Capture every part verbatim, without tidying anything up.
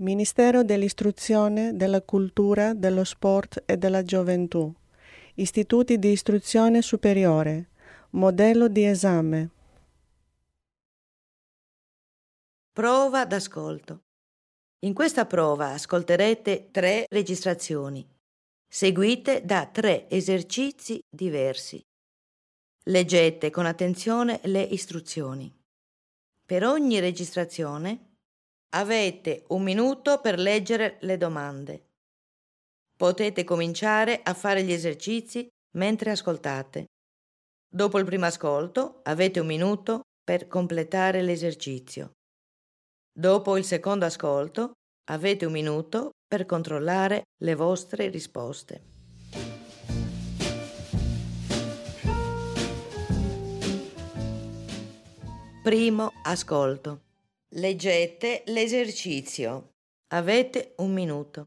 Ministero dell'Istruzione, della Cultura, dello Sport e della Gioventù. Istituti di istruzione superiore. Modello di esame. Prova d'ascolto. In questa prova ascolterete tre registrazioni, seguite da tre esercizi diversi. Leggete con attenzione le istruzioni. Per ogni registrazione avete un minuto per leggere le domande. Potete cominciare a fare gli esercizi mentre ascoltate. Dopo il primo ascolto avete un minuto per completare l'esercizio. Dopo il secondo ascolto avete un minuto per controllare le vostre risposte. Primo ascolto. Leggete l'esercizio. Avete un minuto.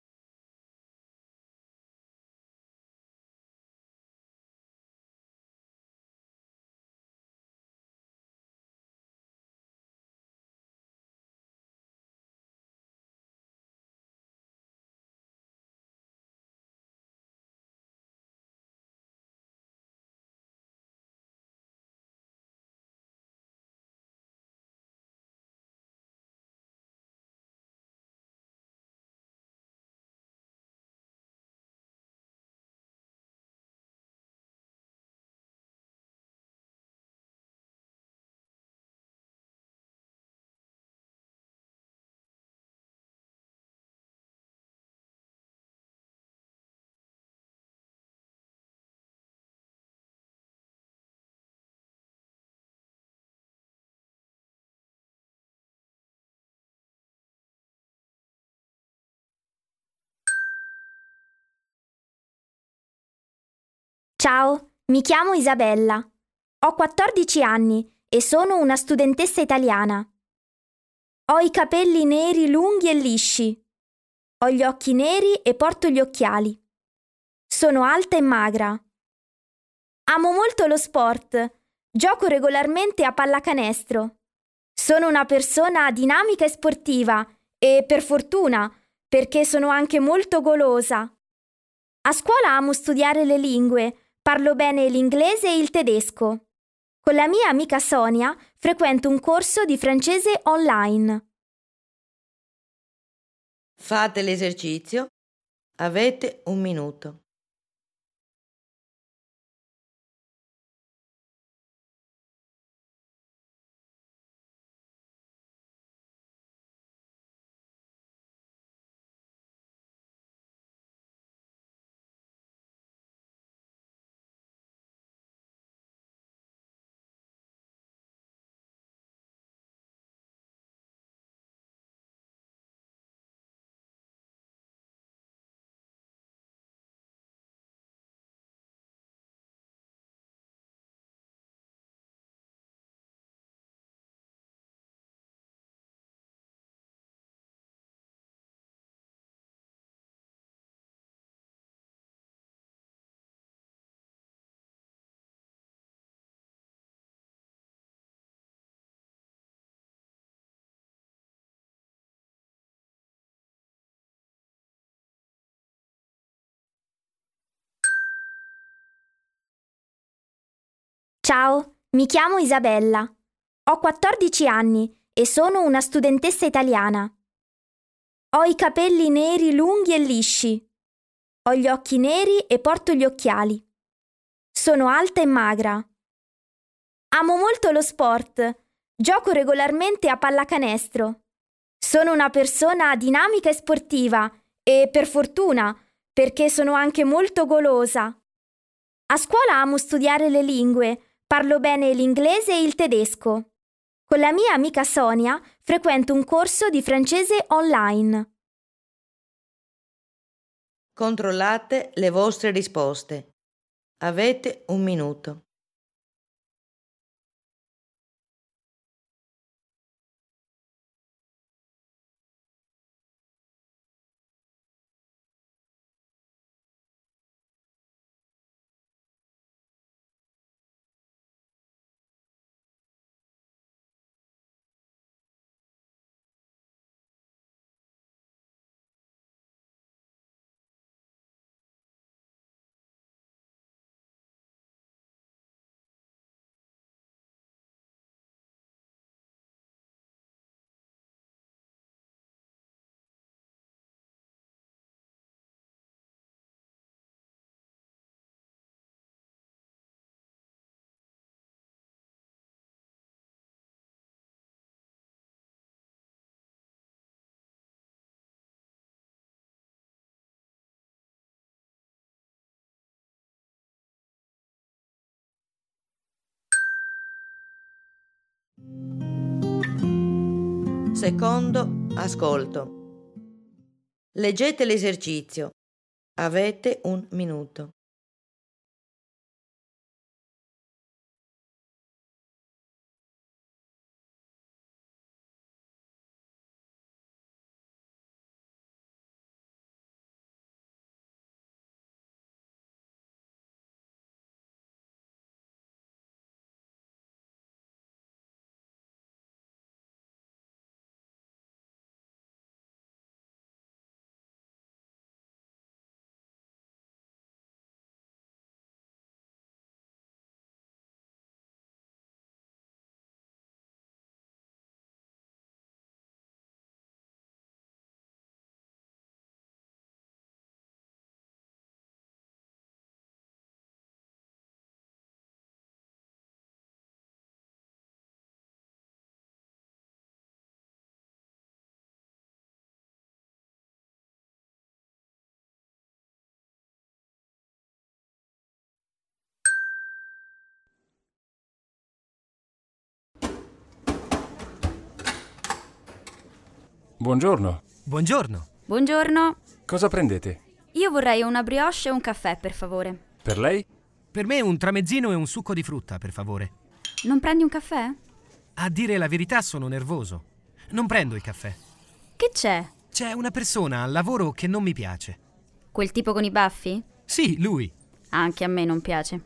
Ciao, mi chiamo Isabella. Ho quattordici anni e sono una studentessa italiana. Ho i capelli neri lunghi e lisci. Ho gli occhi neri e porto gli occhiali. Sono alta e magra. Amo molto lo sport. Gioco regolarmente a pallacanestro. Sono una persona dinamica e sportiva e, per fortuna, perché sono anche molto golosa. A scuola amo studiare le lingue. Parlo bene l'inglese e il tedesco. Con la mia amica Sonia frequento un corso di francese online. Fate l'esercizio. Avete un minuto. Ciao, mi chiamo Isabella. Ho quattordici anni e sono una studentessa italiana. Ho i capelli neri lunghi e lisci. Ho gli occhi neri e porto gli occhiali. Sono alta e magra. Amo molto lo sport. Gioco regolarmente a pallacanestro. Sono una persona dinamica e sportiva e, per fortuna, perché sono anche molto golosa. A scuola amo studiare le lingue. Parlo bene l'inglese e il tedesco. Con la mia amica Sonia frequento un corso di francese online. Controllate le vostre risposte. Avete un minuto. Secondo ascolto. Leggete l'esercizio. Avete un minuto. Buongiorno. Buongiorno. Buongiorno. Cosa prendete? Io vorrei una brioche e un caffè, per favore. Per lei? Per me un tramezzino e un succo di frutta, per favore. Non prendi un caffè? A dire la verità sono nervoso. Non prendo il caffè. Che c'è? C'è una persona al lavoro che non mi piace. Quel tipo con i baffi? Sì, lui. Anche a me non piace.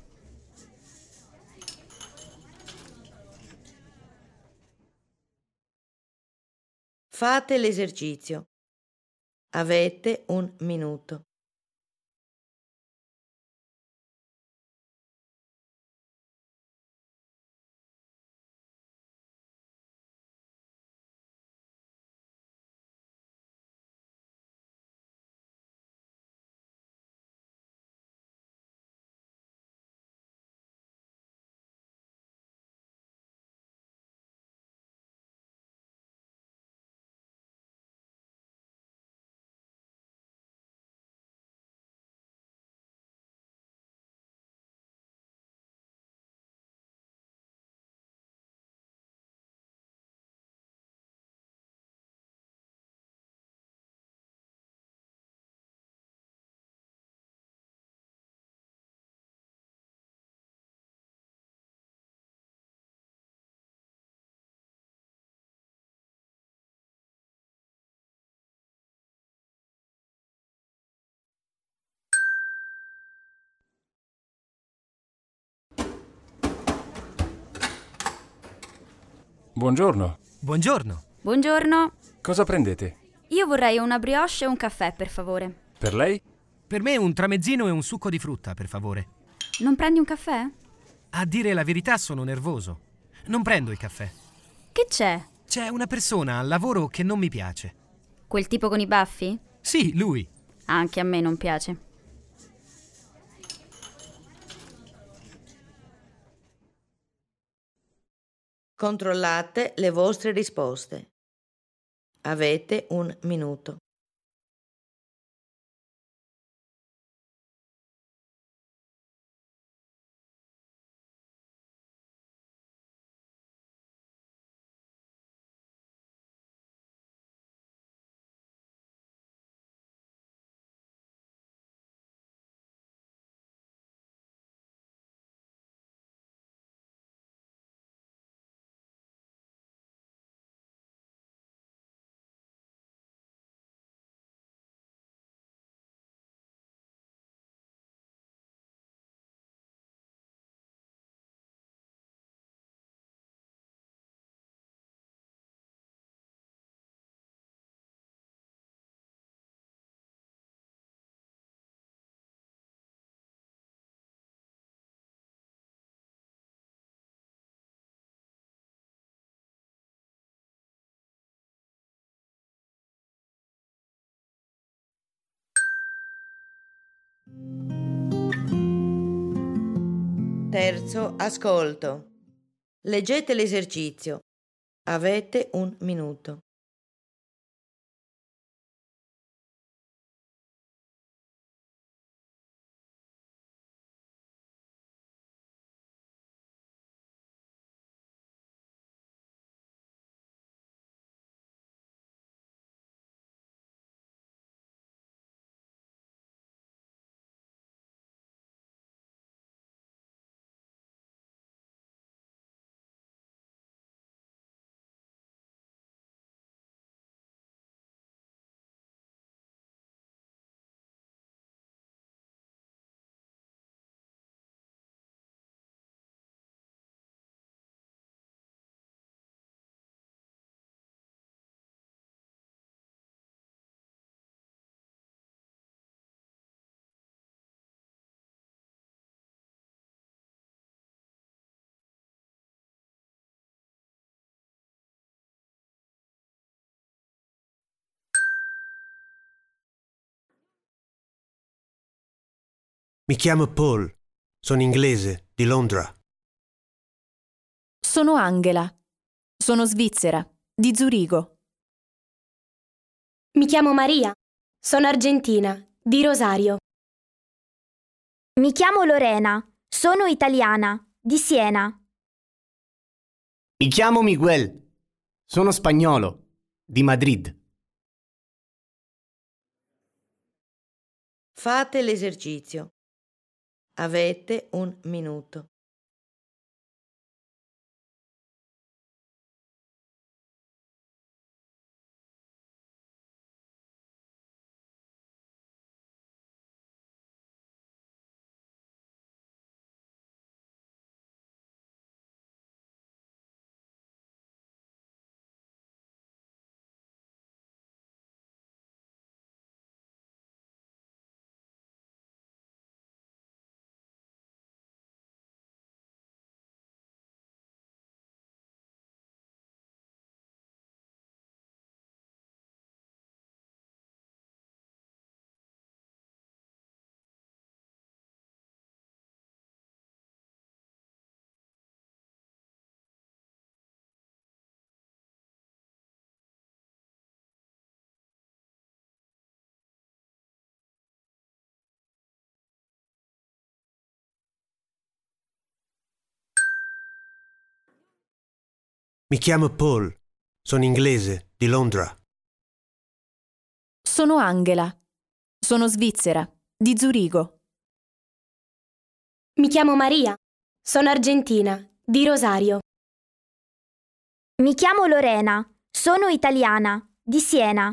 Fate l'esercizio. Avete un minuto. Buongiorno. Buongiorno. Buongiorno. Cosa prendete? Io vorrei una brioche e un caffè, per favore. Per lei? Per me un tramezzino e un succo di frutta, per favore. Non prendi un caffè? A dire la verità sono nervoso. Non prendo il caffè. Che c'è? C'è una persona al lavoro che non mi piace. Quel tipo con i baffi? Sì, lui. Anche a me non piace. Controllate le vostre risposte. Avete un minuto. Terzo ascolto. Leggete l'esercizio. Avete un minuto. Mi chiamo Paul, sono inglese, di Londra. Sono Angela, sono svizzera, di Zurigo. Mi chiamo Maria, sono argentina, di Rosario. Mi chiamo Lorena, sono italiana, di Siena. Mi chiamo Miguel, sono spagnolo, di Madrid. Fate l'esercizio. Avete un minuto. Mi chiamo Paul, sono inglese, di Londra. Sono Angela, sono svizzera, di Zurigo. Mi chiamo Maria, sono argentina, di Rosario. Mi chiamo Lorena, sono italiana, di Siena.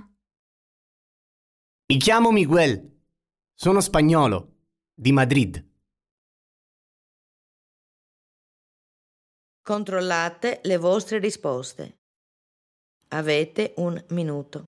Mi chiamo Miguel, sono spagnolo, di Madrid. Controllate le vostre risposte. Avete un minuto.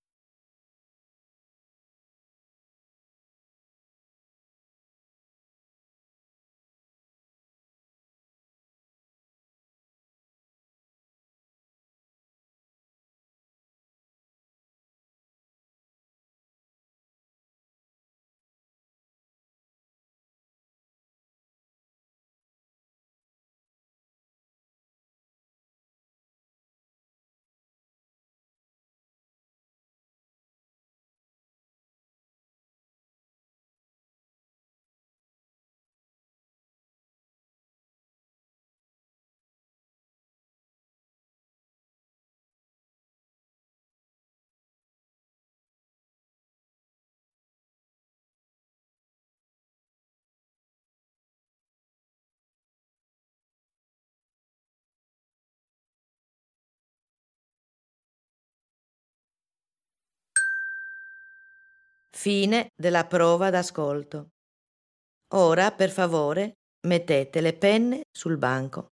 Fine della prova d'ascolto. Ora, per favore, mettete le penne sul banco.